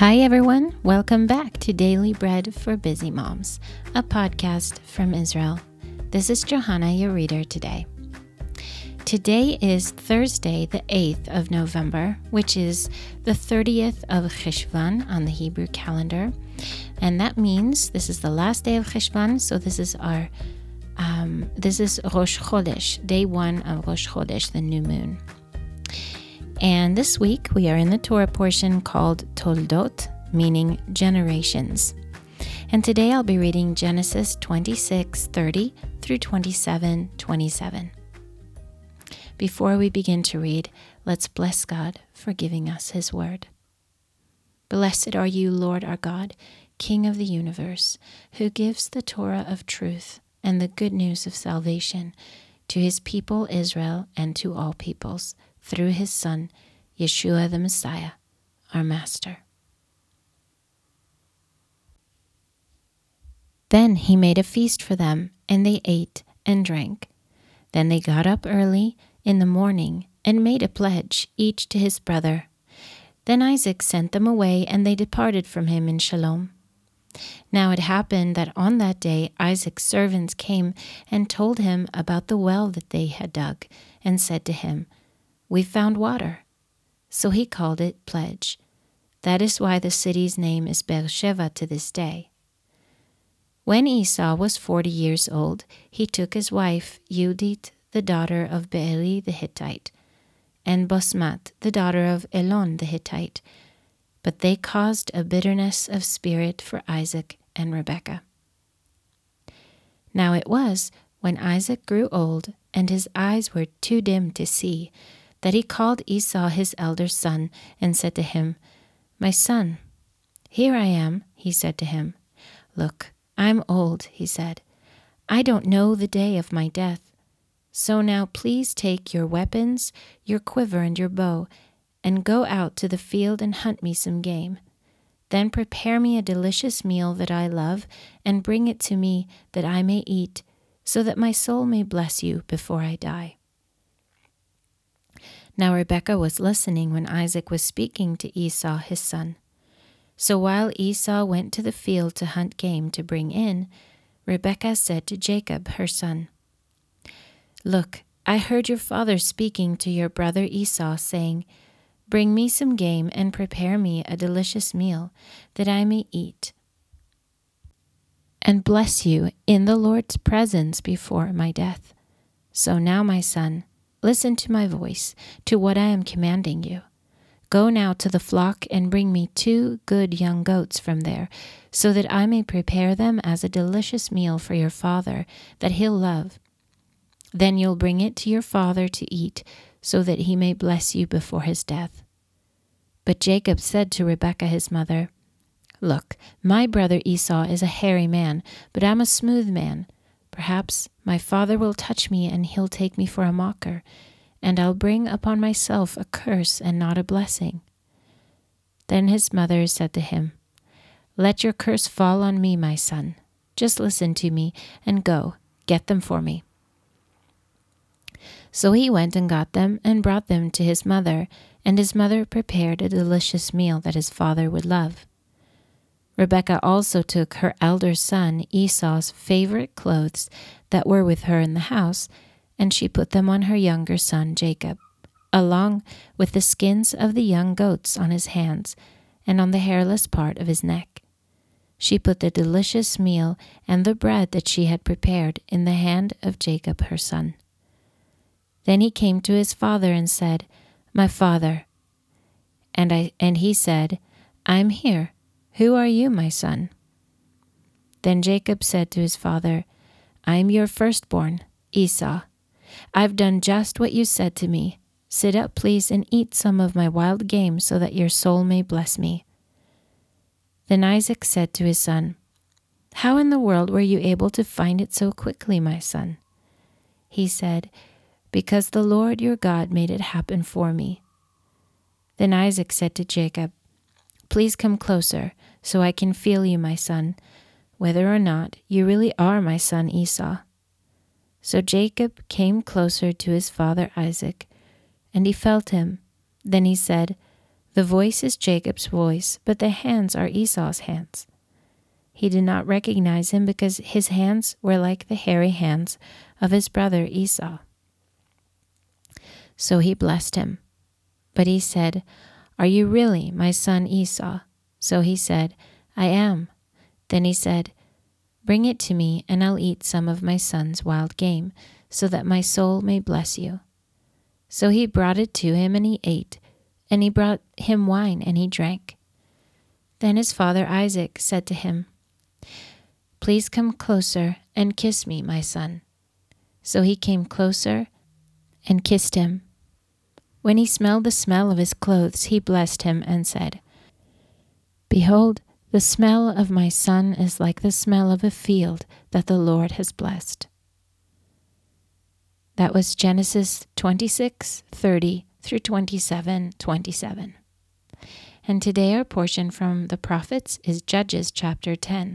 Hi everyone, welcome back to Daily Bread for Busy Moms, a podcast from Israel. This is Johanna, your reader today. Today is Thursday, the 8th of November, which is the 30th of Cheshvan on the Hebrew calendar. And that means this is the last day of Cheshvan, so this is Rosh Chodesh, day one of Rosh Chodesh, the new moon. And this week we are in the Torah portion called Toldot, meaning generations. And today I'll be reading Genesis 26:30 through 27:27. Before we begin to read, let's bless God for giving us His word. Blessed are you, Lord our God, King of the universe, who gives the Torah of truth and the good news of salvation to His people Israel and to all peoples, through His Son, Yeshua the Messiah, our Master. Then He made a feast for them, and they ate and drank. Then they got up early in the morning and made a pledge, each to his brother. Then Isaac sent them away, and they departed from him in shalom. Now it happened that on that day Isaac's servants came and told him about the well that they had dug, and said to him, "We found water." So he called it Pledge. That is why the city's name is Beersheba to this day. When Esau was 40 years old, he took his wife, Yehudit, the daughter of Beeri the Hittite, and Bosmat, the daughter of Elon the Hittite. But they caused a bitterness of spirit for Isaac and Rebekah. Now it was, when Isaac grew old, and his eyes were too dim to see, that he called Esau his elder son, and said to him, "My son." "Here I am," he said to him. "Look, I'm old," he said. "I don't know the day of my death. So now please take your weapons, your quiver and your bow, and go out to the field and hunt me some game. Then prepare me a delicious meal that I love, and bring it to me that I may eat, so that my soul may bless you before I die." Now Rebekah was listening when Isaac was speaking to Esau his son. So while Esau went to the field to hunt game to bring in, Rebekah said to Jacob her son, "Look, I heard your father speaking to your brother Esau, saying, 'Bring me some game and prepare me a delicious meal, that I may eat and bless you in the Lord's presence before my death.' So now, my son, listen to my voice, to what I am commanding you. Go now to the flock and bring me 2 good young goats from there, so that I may prepare them as a delicious meal for your father, that he'll love. Then you'll bring it to your father to eat, so that he may bless you before his death." But Jacob said to Rebekah his mother, "Look, my brother Esau is a hairy man, but I'm a smooth man. Perhaps my father will touch me, and he'll take me for a mocker, and I'll bring upon myself a curse and not a blessing." Then his mother said to him, "Let your curse fall on me, my son. Just listen to me, and go, get them for me." So he went and got them and brought them to his mother, and his mother prepared a delicious meal that his father would love. Rebekah also took her elder son Esau's favorite clothes that were with her in the house, and she put them on her younger son Jacob, along with the skins of the young goats on his hands and on the hairless part of his neck. She put the delicious meal and the bread that she had prepared in the hand of Jacob her son. Then he came to his father and said, "My father." And he said, "I'm here. Who are you, my son?" Then Jacob said to his father, "I'm your firstborn, Esau. I've done just what you said to me. Sit up, please, and eat some of my wild game, so that your soul may bless me." Then Isaac said to his son, "How in the world were you able to find it so quickly, my son?" He said, "Because the Lord your God made it happen for me." Then Isaac said to Jacob, "Please come closer, so I can feel you, my son, whether or not you really are my son Esau." So Jacob came closer to his father Isaac, and he felt him. Then he said, The voice is Jacob's voice, but the hands are Esau's hands. He did not recognize him because his hands were like the hairy hands of his brother Esau. So he blessed him. But he said, "Are you really my son Esau?" So he said, "I am." Then he said, "Bring it to me, and I'll eat some of my son's wild game, so that my soul may bless you." So he brought it to him, and he ate, and he brought him wine, and he drank. Then his father Isaac said to him, "Please come closer and kiss me, my son." So he came closer and kissed him. When he smelled the smell of his clothes, he blessed him and said, "Behold, the smell of my son is like the smell of a field that the Lord has blessed." That was Genesis 26:30 through 27:27. And today our portion from the prophets is Judges chapter 10.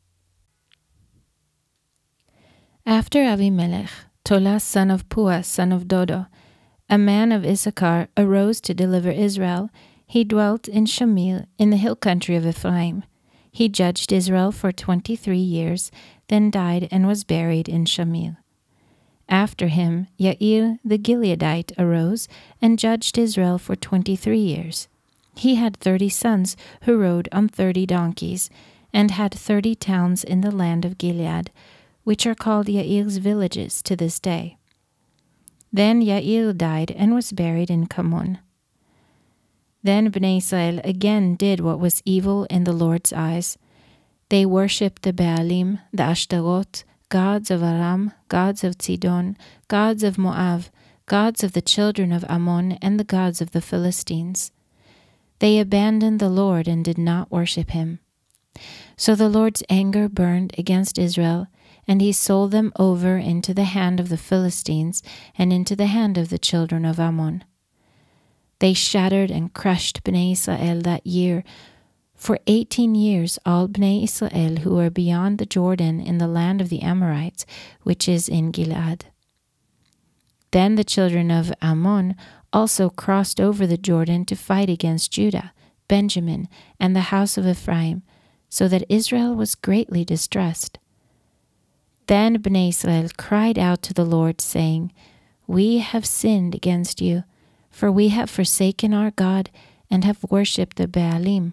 After Avimelech, Tola son of Puah, son of Dodo, a man of Issachar, arose to deliver Israel. He dwelt in Shamil, in the hill country of Ephraim. He judged Israel for 23 years, then died and was buried in Shamil. After him, Yair the Gileadite arose and judged Israel for 23 years. He had 30 sons who rode on 30 donkeys, and had 30 towns in the land of Gilead, which are called Yair's villages to this day. Then Yair died and was buried in Kamon. Then Bnei Israel again did what was evil in the Lord's eyes. They worshipped the Baalim, the Ashtaroth, gods of Aram, gods of Sidon, gods of Moab, gods of the children of Ammon, and the gods of the Philistines. They abandoned the Lord and did not worship him. So the Lord's anger burned against Israel, and he sold them over into the hand of the Philistines and into the hand of the children of Ammon. They shattered and crushed Bnei Israel that year. For 18 years all Bnei Israel who were beyond the Jordan in the land of the Amorites, which is in Gilead. Then the children of Ammon also crossed over the Jordan to fight against Judah, Benjamin, and the house of Ephraim, so that Israel was greatly distressed. Then Bnei Israel cried out to the Lord, saying, "We have sinned against you, for we have forsaken our God and have worshipped the Baalim."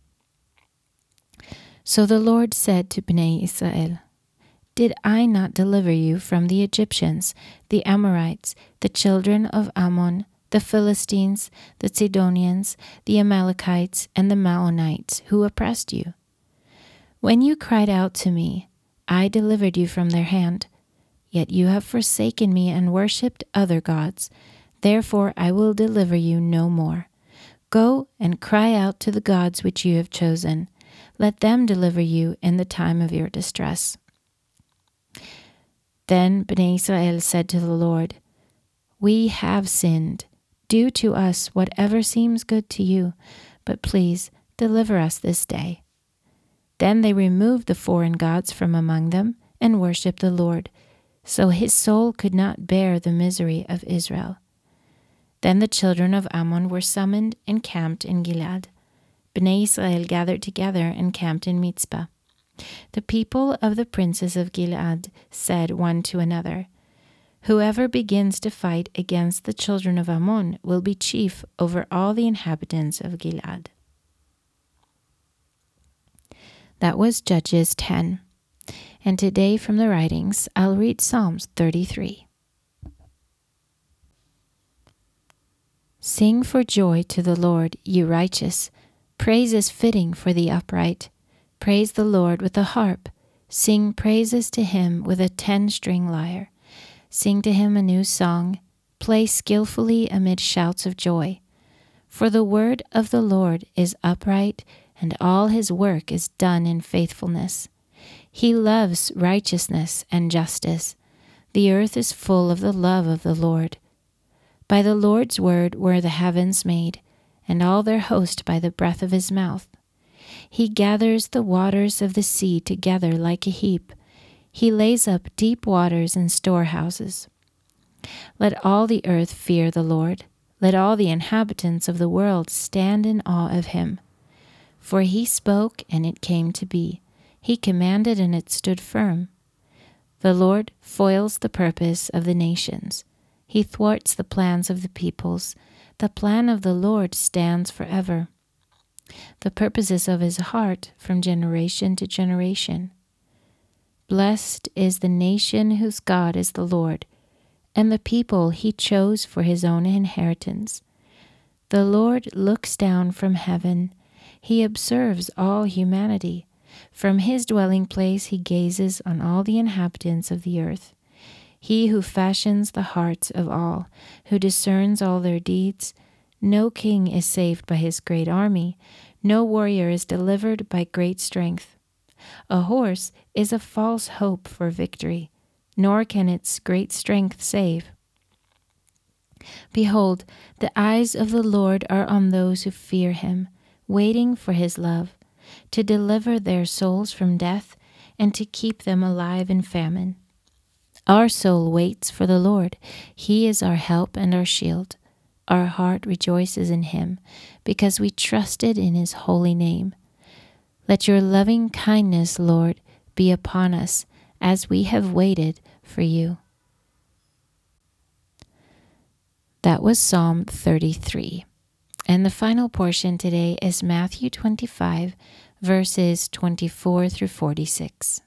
So the Lord said to Bnei Israel, "Did I not deliver you from the Egyptians, the Amorites, the children of Ammon, the Philistines, the Sidonians, the Amalekites, and the Maonites, who oppressed you? When you cried out to me, I delivered you from their hand. Yet you have forsaken me and worshipped other gods. Therefore I will deliver you no more. Go and cry out to the gods which you have chosen. Let them deliver you in the time of your distress." Then Bnei Israel said to the Lord, "We have sinned. Do to us whatever seems good to you, but please deliver us this day." Then they removed the foreign gods from among them and worshipped the Lord, so his soul could not bear the misery of Israel. Then the children of Ammon were summoned and camped in Gilead. Bnei Israel gathered together and camped in Mitzpah. The people of the princes of Gilead said one to another, "Whoever begins to fight against the children of Ammon will be chief over all the inhabitants of Gilead." That was Judges 10. And today from the writings, I'll read Psalms 33. Sing for joy to the Lord, you righteous. Praise is fitting for the upright. Praise the Lord with a harp. Sing praises to him with a 10-string lyre. Sing to him a new song. Play skillfully amid shouts of joy. For the word of the Lord is upright, and all his work is done in faithfulness. He loves righteousness and justice. The earth is full of the love of the Lord. By the Lord's word were the heavens made, and all their host by the breath of his mouth. He gathers the waters of the sea together like a heap. He lays up deep waters in storehouses. Let all the earth fear the Lord. Let all the inhabitants of the world stand in awe of him. For he spoke, and it came to be. He commanded, and it stood firm. The Lord foils the purpose of the nations. He thwarts the plans of the peoples. The plan of the Lord stands forever, the purposes of his heart from generation to generation. Blessed is the nation whose God is the Lord, and the people he chose for his own inheritance. The Lord looks down from heaven. He observes all humanity. From his dwelling place he gazes on all the inhabitants of the earth. He who fashions the hearts of all, who discerns all their deeds. No king is saved by his great army. No warrior is delivered by great strength. A horse is a false hope for victory, nor can its great strength save. Behold, the eyes of the Lord are on those who fear him, waiting for his love, to deliver their souls from death and to keep them alive in famine. Our soul waits for the Lord. He is our help and our shield. Our heart rejoices in him, because we trusted in his holy name. Let your loving kindness, Lord, be upon us as we have waited for you. That was Psalm 33. And the final portion today is Matthew 25, verses 24 through 46.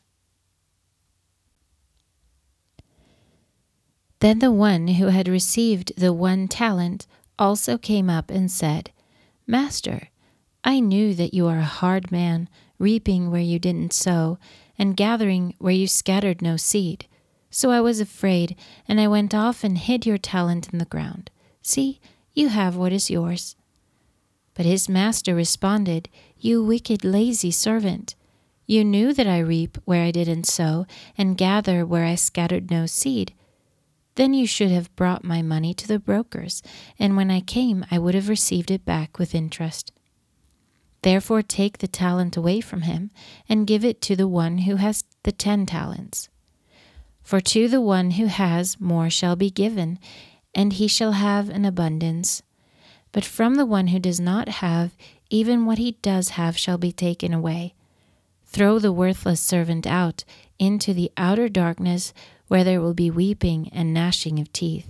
Then the one who had received the 1 talent also came up and said, Master, I knew that you are a hard man, reaping where you didn't sow, and gathering where you scattered no seed. So I was afraid, and I went off and hid your talent in the ground. See, you have what is yours. But his master responded, You wicked, lazy servant. You knew that I reap where I didn't sow, and gather where I scattered no seed. Then you should have brought my money to the brokers, and when I came I would have received it back with interest. Therefore take the talent away from him, and give it to the one who has the 10 talents. For to the one who has more shall be given, and he shall have an abundance. But from the one who does not have, even what he does have shall be taken away. Throw the worthless servant out into the outer darkness, where there will be weeping and gnashing of teeth.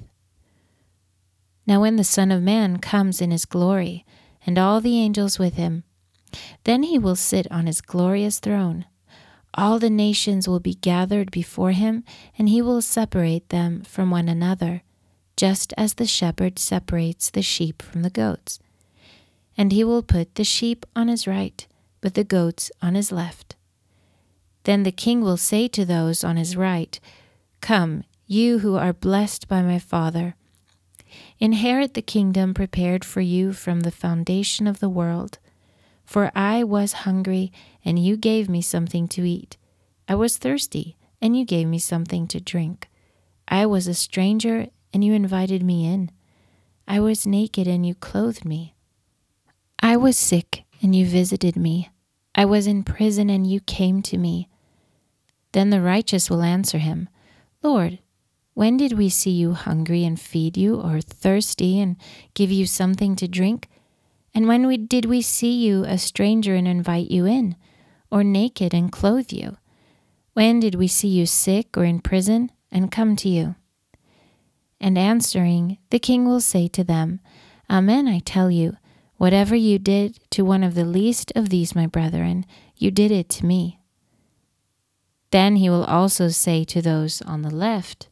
Now when the Son of Man comes in his glory, and all the angels with him, then he will sit on his glorious throne. All the nations will be gathered before him, and he will separate them from one another, just as the shepherd separates the sheep from the goats. And he will put the sheep on his right, but the goats on his left. Then the king will say to those on his right, Come, you who are blessed by my Father. Inherit the kingdom prepared for you from the foundation of the world. For I was hungry, and you gave me something to eat. I was thirsty, and you gave me something to drink. I was a stranger, and you invited me in. I was naked, and you clothed me. I was sick, and you visited me. I was in prison, and you came to me. Then the righteous will answer him, Lord, when did we see you hungry and feed you, or thirsty and give you something to drink? And when did we see you a stranger and invite you in, or naked and clothe you? When did we see you sick or in prison and come to you? And answering, the king will say to them, Amen, I tell you, whatever you did to one of the least of these my brethren, you did it to me. Then he will also say to those on the left,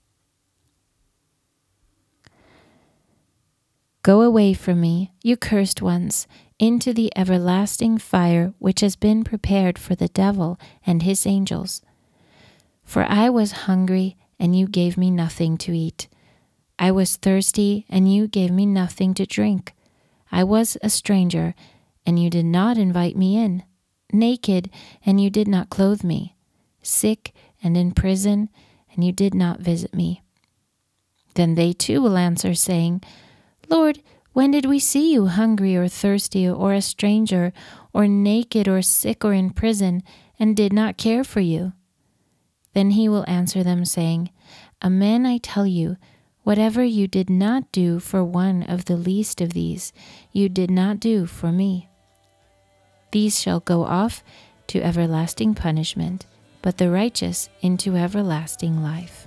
Go away from me, you cursed ones, into the everlasting fire which has been prepared for the devil and his angels. For I was hungry, and you gave me nothing to eat. I was thirsty, and you gave me nothing to drink. I was a stranger, and you did not invite me in. Naked, and you did not clothe me. Sick and in prison, and you did not visit me. Then they too will answer, saying, Lord, when did we see you hungry or thirsty or a stranger or naked or sick or in prison and did not care for you? Then he will answer them, saying, Amen, I tell you, Whatever you did not do for one of the least of these, you did not do for me. These shall go off to everlasting punishment, but the righteous into everlasting life."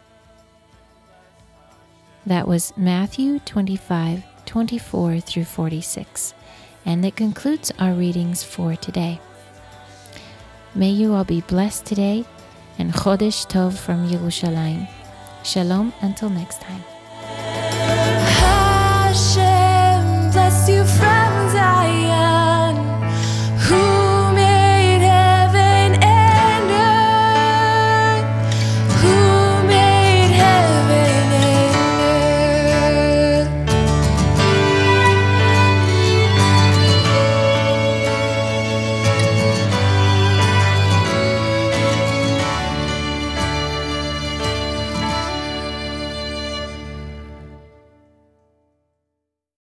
That was Matthew 25:24 through 46, and it concludes our readings for today. May you all be blessed today, and Chodesh Tov from Yerushalayim. Shalom until next time.